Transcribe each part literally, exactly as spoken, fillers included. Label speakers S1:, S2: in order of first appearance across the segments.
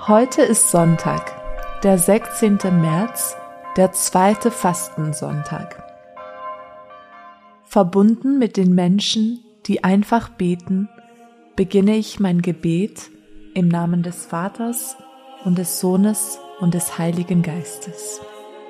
S1: Heute ist Sonntag, der sechzehnte März, der zweite Fastensonntag. Verbunden mit den Menschen, die einfach beten, beginne ich mein Gebet im Namen des Vaters und des Sohnes und des Heiligen Geistes.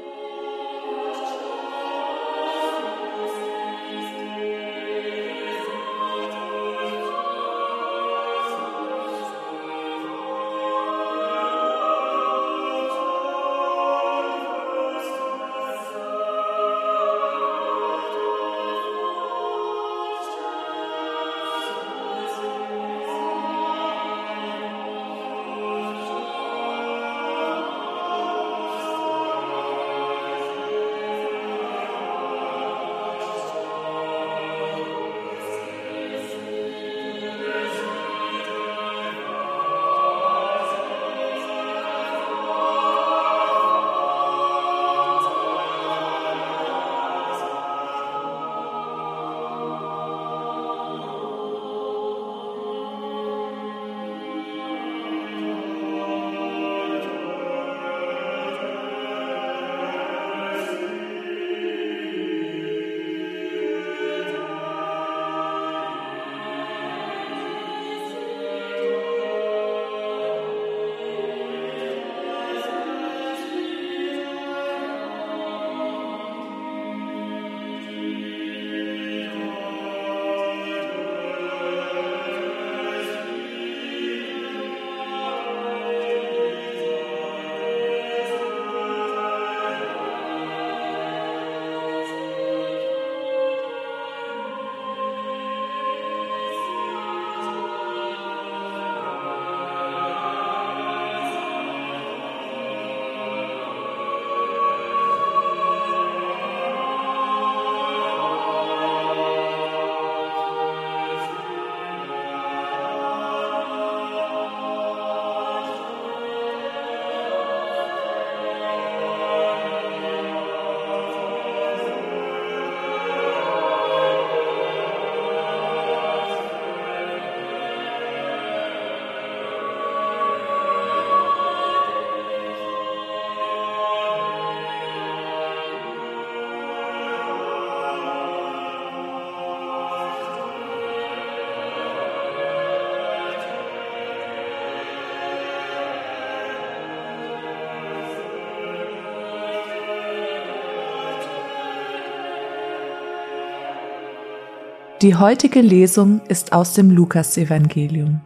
S1: Die heutige Lesung ist aus dem Lukasevangelium.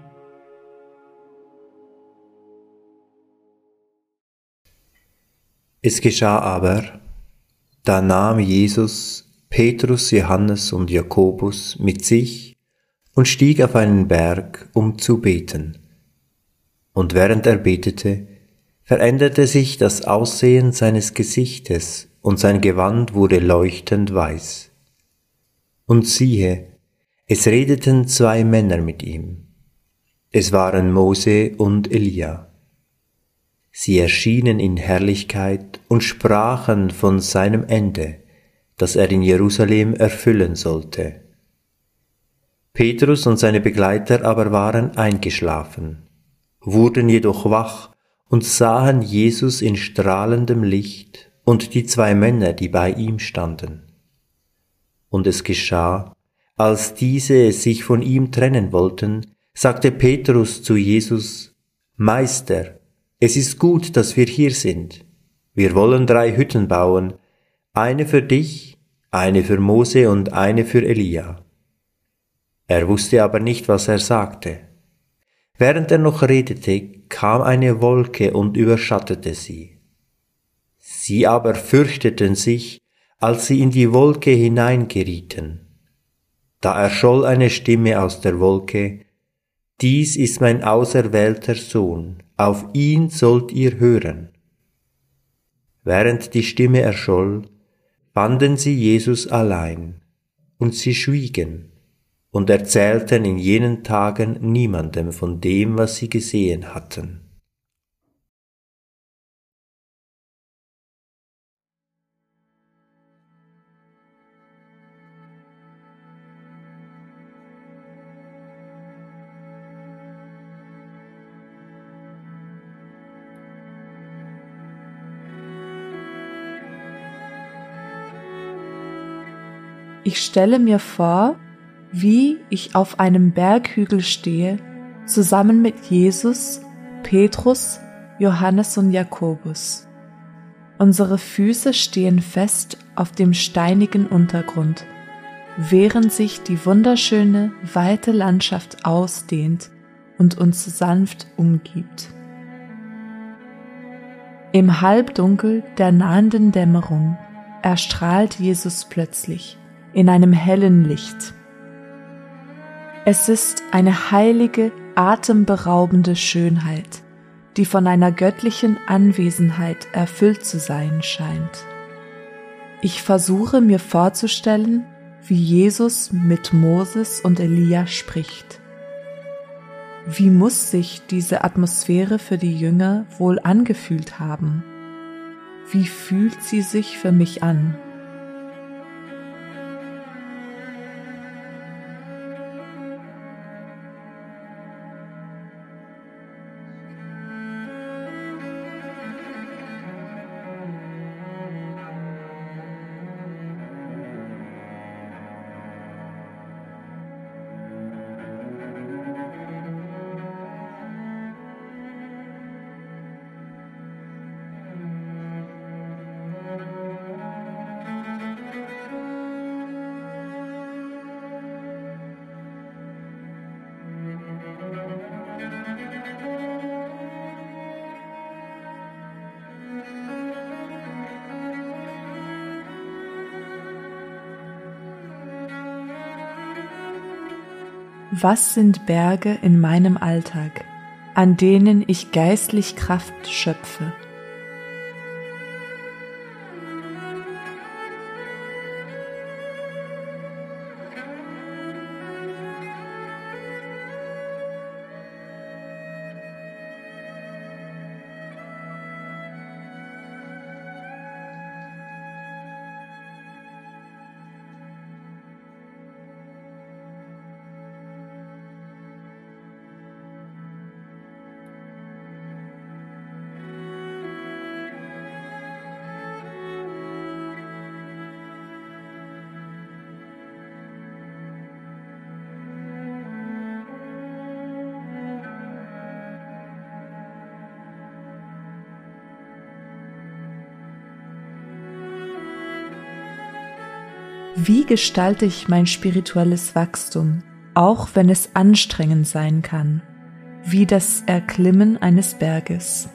S2: Es geschah aber, da nahm Jesus Petrus, Johannes und Jakobus mit sich und stieg auf einen Berg, um zu beten. Und während er betete, veränderte sich das Aussehen seines Gesichtes, und sein Gewand wurde leuchtend weiß. Und siehe, es redeten zwei Männer mit ihm. Es waren Mose und Elia. Sie erschienen in Herrlichkeit und sprachen von seinem Ende, das er in Jerusalem erfüllen sollte. Petrus und seine Begleiter aber waren eingeschlafen, wurden jedoch wach und sahen Jesus in strahlendem Licht und die zwei Männer, die bei ihm standen. Und es geschah, als diese sich von ihm trennen wollten, sagte Petrus zu Jesus: Meister, es ist gut, dass wir hier sind. Wir wollen drei Hütten bauen, eine für dich, eine für Mose und eine für Elia. Er wusste aber nicht, was er sagte. Während er noch redete, kam eine Wolke und überschattete sie. Sie aber fürchteten sich, als sie in die Wolke hineingerieten. Da erscholl eine Stimme aus der Wolke: Dies ist mein auserwählter Sohn, auf ihn sollt ihr hören. Während die Stimme erscholl, fanden sie Jesus allein, und sie schwiegen und erzählten in jenen Tagen niemandem von dem, was sie gesehen hatten.
S1: Ich stelle mir vor, wie ich auf einem Berghügel stehe, zusammen mit Jesus, Petrus, Johannes und Jakobus. Unsere Füße stehen fest auf dem steinigen Untergrund, während sich die wunderschöne, weite Landschaft ausdehnt und uns sanft umgibt. Im Halbdunkel der nahenden Dämmerung erstrahlt Jesus plötzlich in einem hellen Licht. Es ist eine heilige, atemberaubende Schönheit, die von einer göttlichen Anwesenheit erfüllt zu sein scheint. Ich versuche mir vorzustellen, wie Jesus mit Moses und Elia spricht. Wie muss sich diese Atmosphäre für die Jünger wohl angefühlt haben? Wie fühlt sie sich für mich an? Was sind Berge in meinem Alltag, an denen ich geistlich Kraft schöpfe? Wie gestalte ich mein spirituelles Wachstum, auch wenn es anstrengend sein kann, wie das Erklimmen eines Berges?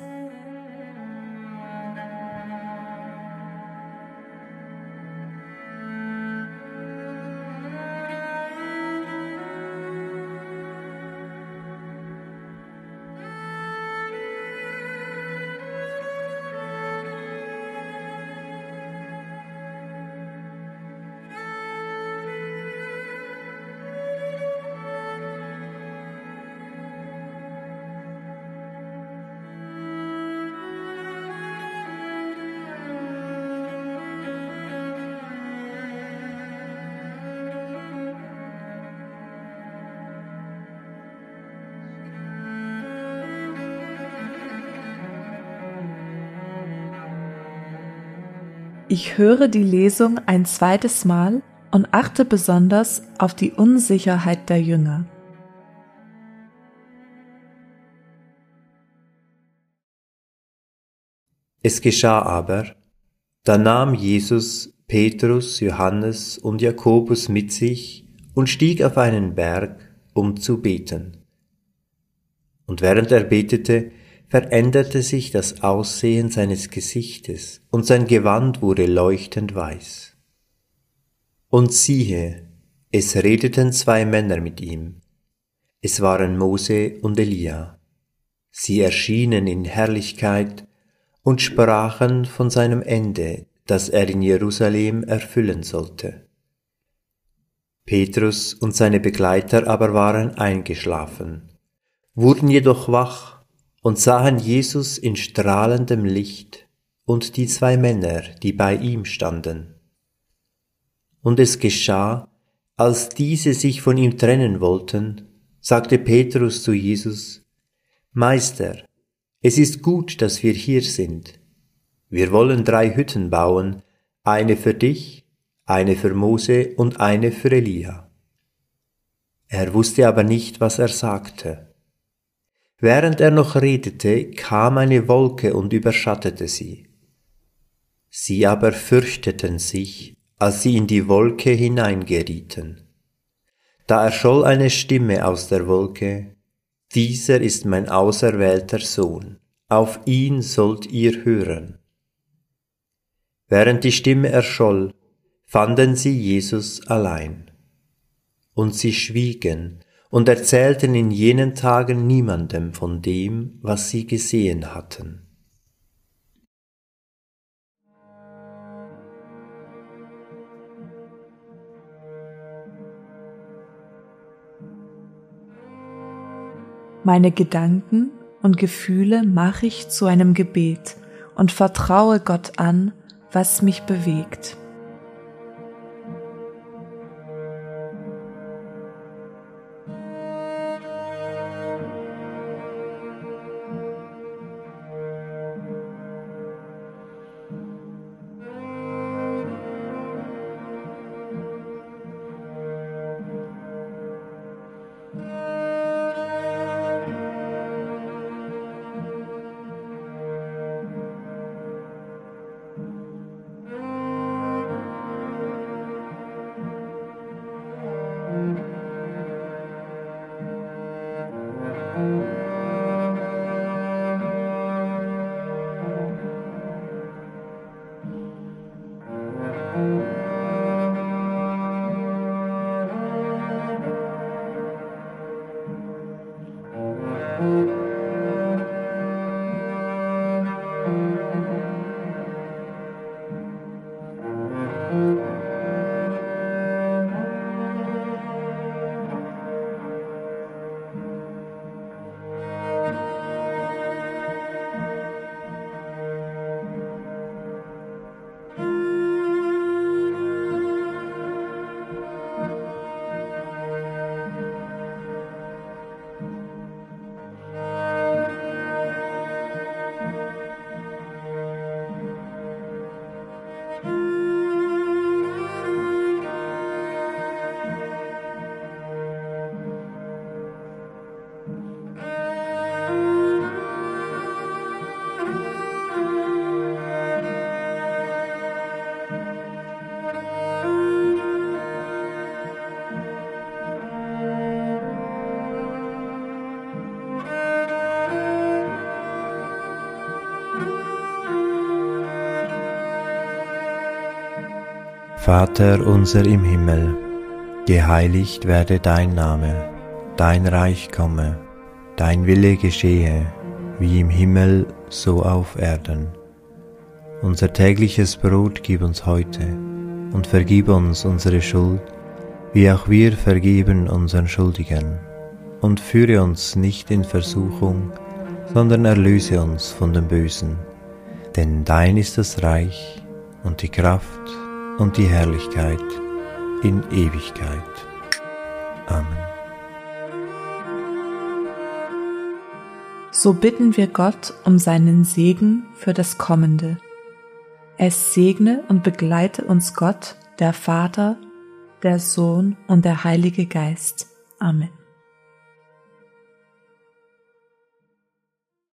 S1: Ich höre die Lesung ein zweites Mal und achte besonders auf die Unsicherheit der Jünger.
S2: Es geschah aber, da nahm Jesus Petrus, Johannes und Jakobus mit sich und stieg auf einen Berg, um zu beten. Und während er betete, veränderte sich das Aussehen seines Gesichtes, und sein Gewand wurde leuchtend weiß. Und siehe, es redeten zwei Männer mit ihm. Es waren Mose und Elia. Sie erschienen in Herrlichkeit und sprachen von seinem Ende, das er in Jerusalem erfüllen sollte. Petrus und seine Begleiter aber waren eingeschlafen, wurden jedoch wach und sahen Jesus in strahlendem Licht und die zwei Männer, die bei ihm standen. Und es geschah, als diese sich von ihm trennen wollten, sagte Petrus zu Jesus: Meister, es ist gut, dass wir hier sind. Wir wollen drei Hütten bauen, eine für dich, eine für Mose und eine für Elia. Er wusste aber nicht, was er sagte. Während er noch redete, kam eine Wolke und überschattete sie. Sie aber fürchteten sich, als sie in die Wolke hineingerieten. Da erscholl eine Stimme aus der Wolke: Dieser ist mein auserwählter Sohn, auf ihn sollt ihr hören. Während die Stimme erscholl, fanden sie Jesus allein. Und sie schwiegen und erzählten in jenen Tagen niemandem von dem, was sie gesehen hatten.
S1: Meine Gedanken und Gefühle mache ich zu einem Gebet und vertraue Gott an, was mich bewegt.
S2: Vater unser im Himmel, geheiligt werde dein Name, dein Reich komme, dein Wille geschehe, wie im Himmel, so auf Erden. Unser tägliches Brot gib uns heute und vergib uns unsere Schuld, wie auch wir vergeben unseren Schuldigern. Und führe uns nicht in Versuchung, sondern erlöse uns von dem Bösen. Denn dein ist das Reich und die Kraft und die Herrlichkeit in Ewigkeit. Amen.
S1: So bitten wir Gott um seinen Segen für das Kommende. Es segne und begleite uns Gott, der Vater, der Sohn und der Heilige Geist. Amen.